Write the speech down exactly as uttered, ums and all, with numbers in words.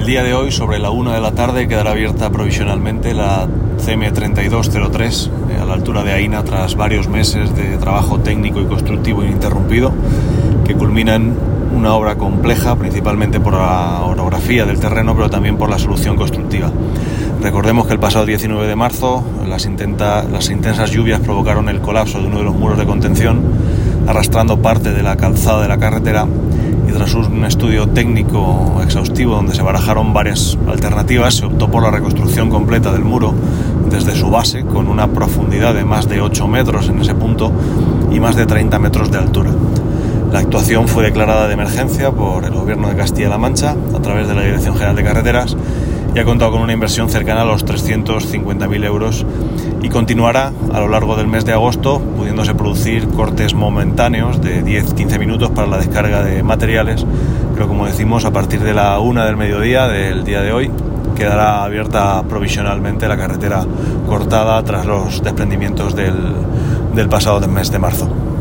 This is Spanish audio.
El día de hoy, sobre la una de la tarde, quedará abierta provisionalmente la C M treinta y dos cero tres eh, a la altura de Aína, tras varios meses de trabajo técnico y constructivo ininterrumpido, que culmina en una obra compleja, principalmente por la orografía del terreno, pero también por la solución constructiva. Recordemos que el pasado diecinueve de marzo las, intenta, las intensas lluvias provocaron el colapso de uno de los muros de contención, arrastrando parte de la calzada de la carretera, y tras un estudio técnico exhaustivo donde se barajaron varias alternativas, se optó por la reconstrucción completa del muro desde su base, con una profundidad de más de ocho metros en ese punto y más de treinta metros de altura. La actuación fue declarada de emergencia por el Gobierno de Castilla-La Mancha a través de la Dirección General de Carreteras y ha contado con una inversión cercana a los trescientos cincuenta mil euros, y continuará a lo largo del mes de agosto, pudiéndose producir cortes momentáneos de diez a quince minutos para la descarga de materiales, pero como decimos, a partir de la una del mediodía del día de hoy quedará abierta provisionalmente la carretera cortada tras los desprendimientos del, del pasado mes de marzo.